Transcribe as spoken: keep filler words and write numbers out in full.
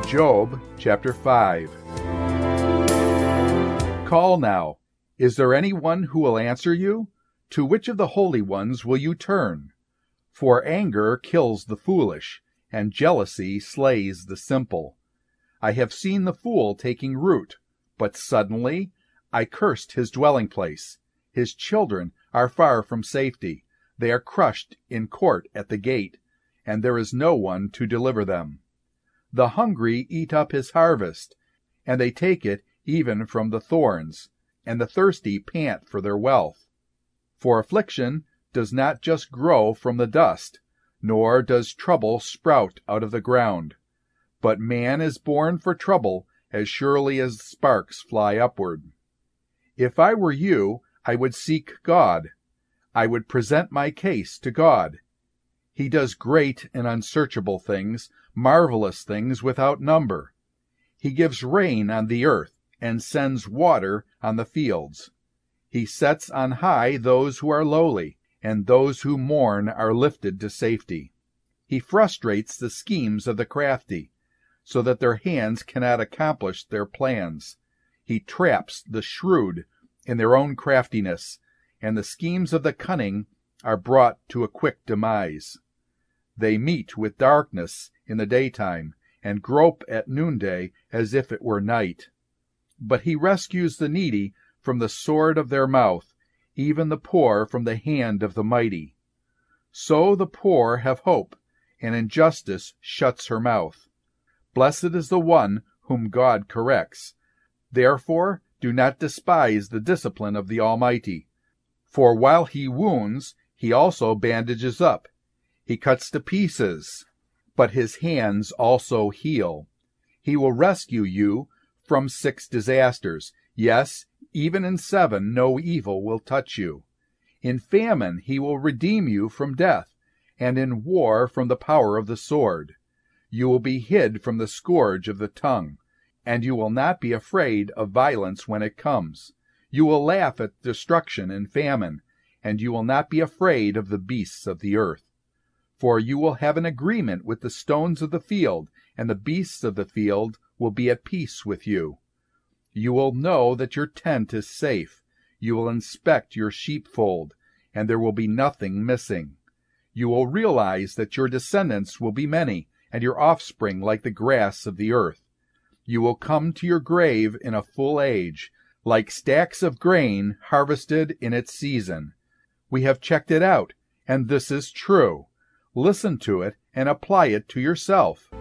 Job chapter five. Call now. Is there any one who will answer you? To which of the holy ones will you turn? For anger kills the foolish, and jealousy slays the simple. I have seen the fool taking root, but suddenly I cursed his dwelling place. His children are far from safety. They are crushed in court at the gate, and there is no one to deliver them. The hungry eat up his harvest, and they take it even from the thorns, and the thirsty pant for their wealth. For affliction does not just grow from the dust, nor does trouble sprout out of the ground. But man is born for trouble as surely as sparks fly upward. If I were you, I would seek God. I would present my case to God. He does great and unsearchable things, marvelous things without number. He gives rain on the earth and sends water on the fields. He sets on high those who are lowly, and those who mourn are lifted to safety. He frustrates the schemes of the crafty, so that their hands cannot accomplish their plans. He traps the shrewd in their own craftiness, and the schemes of the cunning are brought to a quick demise. They meet with darkness in the daytime, and grope at noonday as if it were night. But he rescues the needy from the sword of their mouth, even the poor from the hand of the mighty. So the poor have hope, and injustice shuts her mouth. Blessed is the one whom God corrects. Therefore do not despise the discipline of the Almighty. For while he wounds, he also bandages up. He cuts to pieces, but his hands also heal. He will rescue you from six disasters. Yes, even in seven no evil will touch you. In famine he will redeem you from death, and in war from the power of the sword. You will be hid from the scourge of the tongue, and you will not be afraid of violence when it comes. You will laugh at destruction and famine, and you will not be afraid of the beasts of the earth. For you will have an agreement with the stones of the field, and the beasts of the field will be at peace with you. You will know that your tent is safe. You will inspect your sheepfold, and there will be nothing missing. You will realize that your descendants will be many, and your offspring like the grass of the earth. You will come to your grave in a full age, like stacks of grain harvested in its season. We have checked it out, and this is true. Listen to it and apply it to yourself.